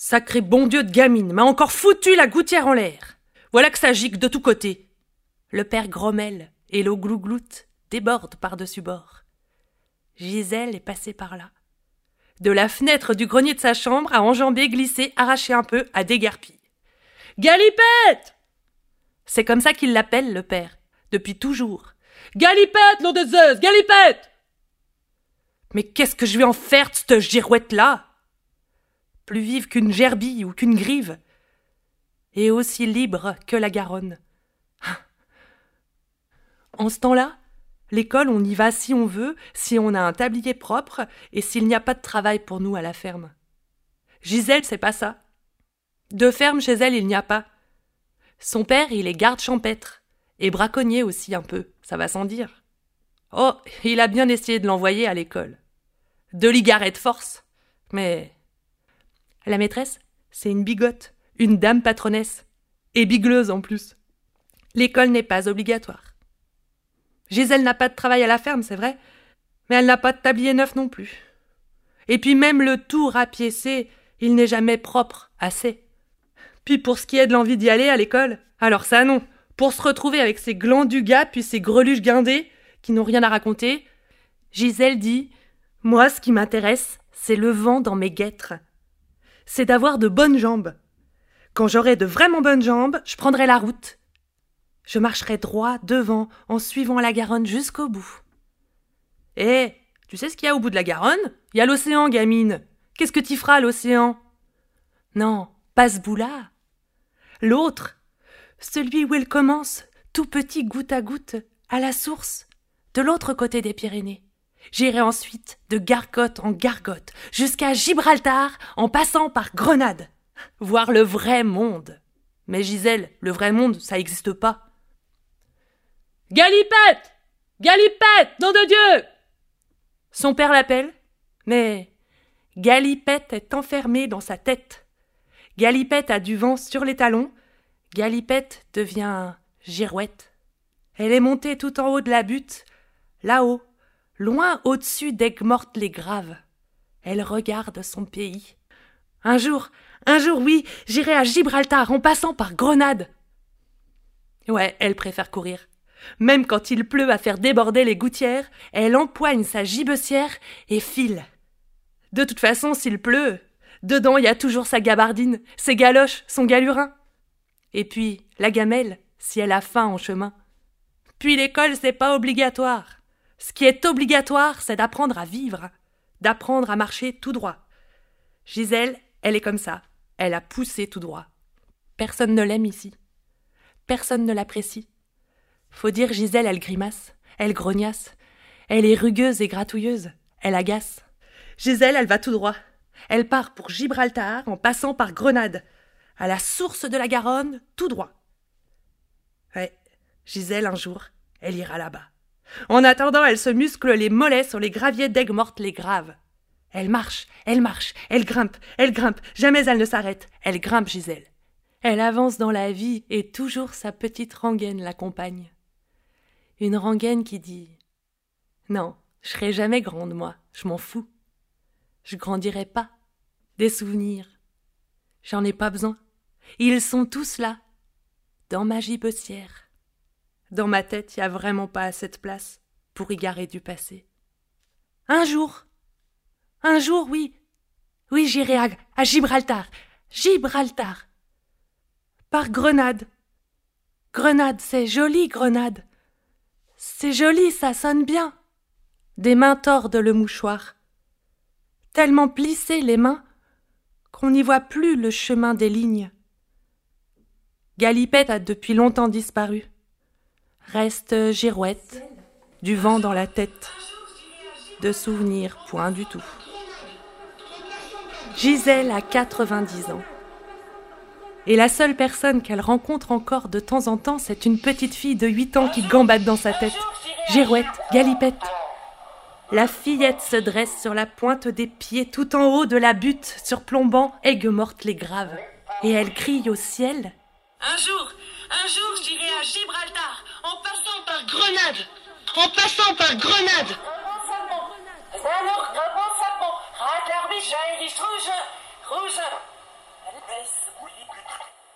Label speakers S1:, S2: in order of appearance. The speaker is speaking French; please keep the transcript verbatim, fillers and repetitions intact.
S1: Sacré bon Dieu de gamine, m'a encore foutu la gouttière en l'air. Voilà que ça gicle de tous côtés. Le père grommelle et l'eau glougloute déborde par-dessus bord. Gisèle est passée par là. De la fenêtre du grenier de sa chambre, a enjambé, glissé, arraché un peu, à déguerpille. « Galipette !» C'est comme ça qu'il l'appelle, le père, depuis toujours. « Galipette, nom de Zeus, Galipette !» Mais qu'est-ce que je vais en faire de cette girouette-là ? Plus vive qu'une gerbille ou qu'une grive, et aussi libre que la Garonne. En ce temps-là, l'école, on y va si on veut, si on a un tablier propre et s'il n'y a pas de travail pour nous à la ferme. Gisèle, c'est pas ça. De ferme chez elle, il n'y a pas. Son père, il est garde champêtre, et braconnier aussi un peu, ça va sans dire. Oh, il a bien essayé de l'envoyer à l'école. De l'igaret de force, mais... La maîtresse, c'est une bigote, une dame patronnesse, et bigleuse en plus. L'école n'est pas obligatoire. Gisèle n'a pas de travail à la ferme, c'est vrai, mais elle n'a pas de tablier neuf non plus. Et puis même le tout rapiécé, il n'est jamais propre assez. Puis pour ce qui est de l'envie d'y aller à l'école, alors ça non, pour se retrouver avec ces glands du gars puis ces greluches guindées qui n'ont rien à raconter, Gisèle dit « Moi, ce qui m'intéresse, c'est le vent dans mes guêtres. C'est d'avoir de bonnes jambes. Quand j'aurai de vraiment bonnes jambes, je prendrai la route. Je marcherai droit devant en suivant la Garonne jusqu'au bout. Eh, tu sais ce qu'il y a au bout de la Garonne ? Il y a l'océan, gamine. Qu'est-ce que t'y feras, l'océan ? Non, pas ce bout-là. L'autre, celui où il commence, tout petit goutte à goutte, à la source, de l'autre côté des Pyrénées. J'irai ensuite de gargote en gargote, jusqu'à Gibraltar, en passant par Grenade. Voir le vrai monde. Mais Gisèle, le vrai monde, ça n'existe pas. Galipette ! Galipette, nom de Dieu ! Son père l'appelle, mais Galipette est enfermée dans sa tête. Galipette a du vent sur les talons. Galipette devient girouette. Elle est montée tout en haut de la butte, là-haut, loin au-dessus d'Aigues-Mortes-les-Graves. Elle regarde son pays. Un jour, un jour, oui, j'irai à Gibraltar en passant par Grenade. Ouais, elle préfère courir. Même quand il pleut à faire déborder les gouttières, elle empoigne sa gibecière et file. De toute façon, s'il pleut, dedans il y a toujours sa gabardine, ses galoches, son galurin. Et puis, la gamelle, si elle a faim en chemin. Puis l'école, c'est pas obligatoire. Ce qui est obligatoire, c'est d'apprendre à vivre, d'apprendre à marcher tout droit. Gisèle, elle est comme ça. Elle a poussé tout droit. Personne ne l'aime ici. Personne ne l'apprécie. Faut dire Gisèle, elle grimace, elle grognasse. Elle est rugueuse et gratouilleuse. Elle agace. Gisèle, elle va tout droit. Elle part pour Gibraltar en passant par Grenade. À la source de la Garonne, tout droit. Ouais, Gisèle, un jour, elle ira là-bas. En attendant, elle se muscle les mollets sur les graviers d'Aigues-Mortes-les-Graves. Elle marche, elle marche, elle grimpe, elle grimpe, jamais elle ne s'arrête. Elle grimpe, Gisèle. Elle avance dans la vie et toujours sa petite rengaine l'accompagne. Une rengaine qui dit « Non, je serai jamais grande, moi, je m'en fous. Je grandirai pas. Des souvenirs. J'en ai pas besoin. Ils sont tous là, dans ma gibecière. Dans ma tête, il n'y a vraiment pas assez de place pour y garer du passé. Un jour, un jour, oui, oui, j'irai à, à Gibraltar, Gibraltar, par Grenade. Grenade, c'est joli, Grenade. C'est joli, ça sonne bien. » Des mains tordent le mouchoir. Tellement plissées les mains qu'on n'y voit plus le chemin des lignes. Galipette a depuis longtemps disparu. Reste girouette, du vent dans la tête. De souvenirs, point du tout. Gisèle a quatre-vingt-dix ans. Et la seule personne qu'elle rencontre encore de temps en temps, c'est une petite fille de huit ans qui gambade dans sa tête. Girouette, Galipette. La fillette se dresse sur la pointe des pieds tout en haut de la butte, surplombant Aigues-Mortes-les-Graves. Et elle crie au ciel. Un jour, un jour, j'irai à Gibraltar, en passant par Grenade, en passant par Grenade.
S2: baisse, oui, plus tard.